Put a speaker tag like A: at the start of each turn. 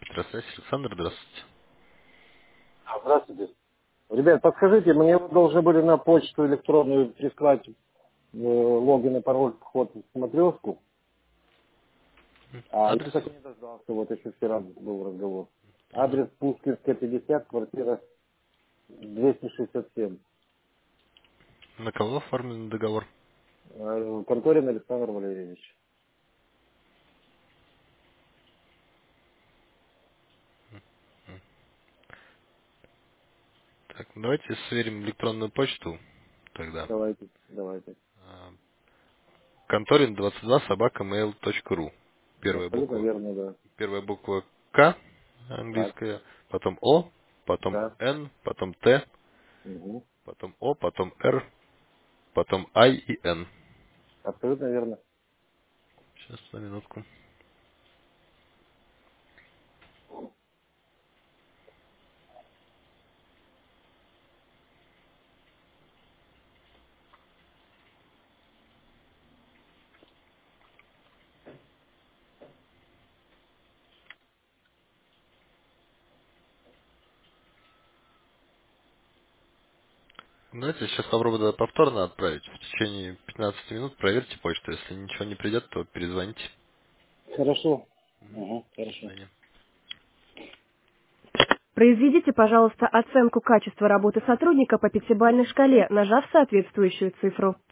A: Электросвязь. Александр, здравствуйте.
B: Здравствуйте. Ребят, подскажите, мне вы должны были на почту электронную прислать логин и пароль вход в смотрешку, а я
A: Адрес?
B: так и не дождался, вот еще вчера был разговор. Адрес Пушкинская, 50, квартира 267.
A: На кого оформлен договор?
B: Конторин Александр Валерьевич.
A: Так, давайте сверим электронную почту тогда.
B: Давайте.
A: Конторин 22 собака mail.ru.
B: Абсолютно верно, да.
A: Первая буква К
B: Так,
A: английская, потом О, потом
B: да.
A: Н, потом Т,
B: Угу.
A: потом О, потом Р, потом I и N.
B: Абсолютно верно.
A: Сейчас, на минутку. Давайте сейчас попробую повторно отправить. В течение 15 минут проверьте почту. Если ничего не придет, то перезвоните.
B: Хорошо.
A: Мгм.
B: Угу,
A: До
B: хорошо.
A: свидания.
C: Произведите, пожалуйста, оценку качества работы сотрудника по пятибалльной шкале, нажав соответствующую цифру.